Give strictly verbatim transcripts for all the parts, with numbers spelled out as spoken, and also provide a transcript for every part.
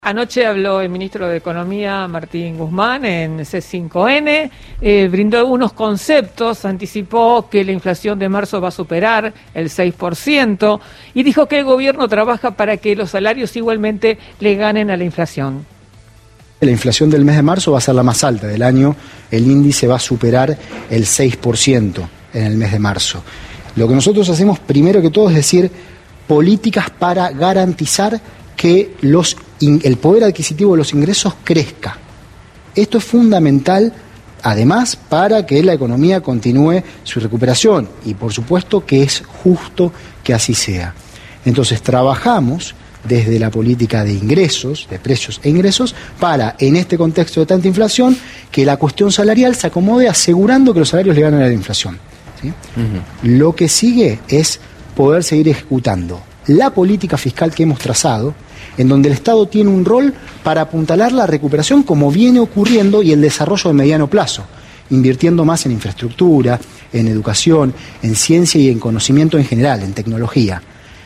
Anoche habló el ministro de Economía, Martín Guzmán, en C cinco N, eh, brindó algunos conceptos, anticipó que la inflación de marzo va a superar el seis por ciento y dijo que el gobierno trabaja para que los salarios igualmente le ganen a la inflación. La inflación del mes de marzo va a ser la más alta del año, el índice va a superar el seis por ciento en el mes de marzo. Lo que nosotros hacemos primero que todo es decir, políticas para garantizar que los, el poder adquisitivo de los ingresos crezca. Esto es fundamental, además, para que la economía continúe su recuperación y, por supuesto, que es justo que así sea. Entonces, trabajamos desde la política de ingresos, de precios e ingresos, para, en este contexto de tanta inflación, que la cuestión salarial se acomode asegurando que los salarios le ganen a la inflación, ¿sí? Uh-huh. Lo que sigue es poder seguir ejecutando la política fiscal que hemos trazado, en donde el Estado tiene un rol para apuntalar la recuperación como viene ocurriendo y el desarrollo de mediano plazo, invirtiendo más en infraestructura, en educación, en ciencia y en conocimiento en general, en tecnología.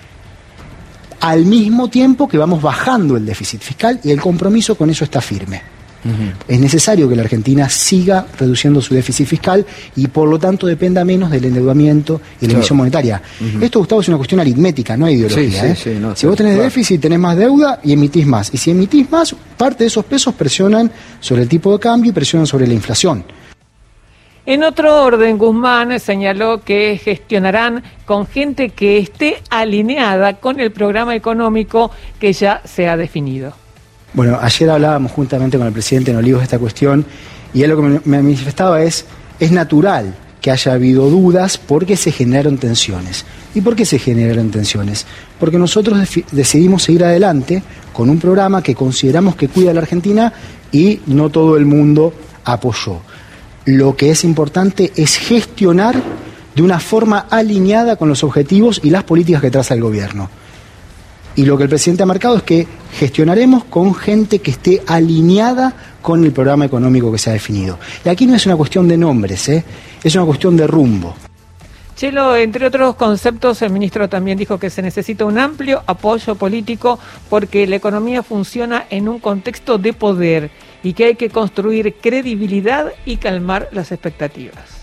Al mismo tiempo que vamos bajando el déficit fiscal y el compromiso con eso está firme. Uh-huh. Es necesario que la Argentina siga reduciendo su déficit fiscal y por lo tanto dependa menos del endeudamiento y la claro. emisión monetaria. Uh-huh. Esto, Gustavo, es una cuestión aritmética, no hay ideología. Sí, ¿eh? sí, sí, no, si sí, vos tenés claro. déficit, tenés más deuda y emitís más. Y si emitís más, parte de esos pesos presionan sobre el tipo de cambio y presionan sobre la inflación. En otro orden, Guzmán señaló que gestionarán con gente que esté alineada con el programa económico que ya se ha definido. Bueno, ayer hablábamos juntamente con el presidente en Olivos de esta cuestión y él lo que me, me manifestaba es, es natural que haya habido dudas porque se generaron tensiones. ¿Y por qué se generaron tensiones? Porque nosotros decidimos seguir adelante con un programa que consideramos que cuida a la Argentina y no todo el mundo apoyó. Lo que es importante es gestionar de una forma alineada con los objetivos y las políticas que traza el gobierno. Y lo que el presidente ha marcado es que gestionaremos con gente que esté alineada con el programa económico que se ha definido. Y aquí no es una cuestión de nombres, ¿eh? Es una cuestión de rumbo. Chelo, entre otros conceptos, el ministro también dijo que se necesita un amplio apoyo político porque la economía funciona en un contexto de poder y que hay que construir credibilidad y calmar las expectativas.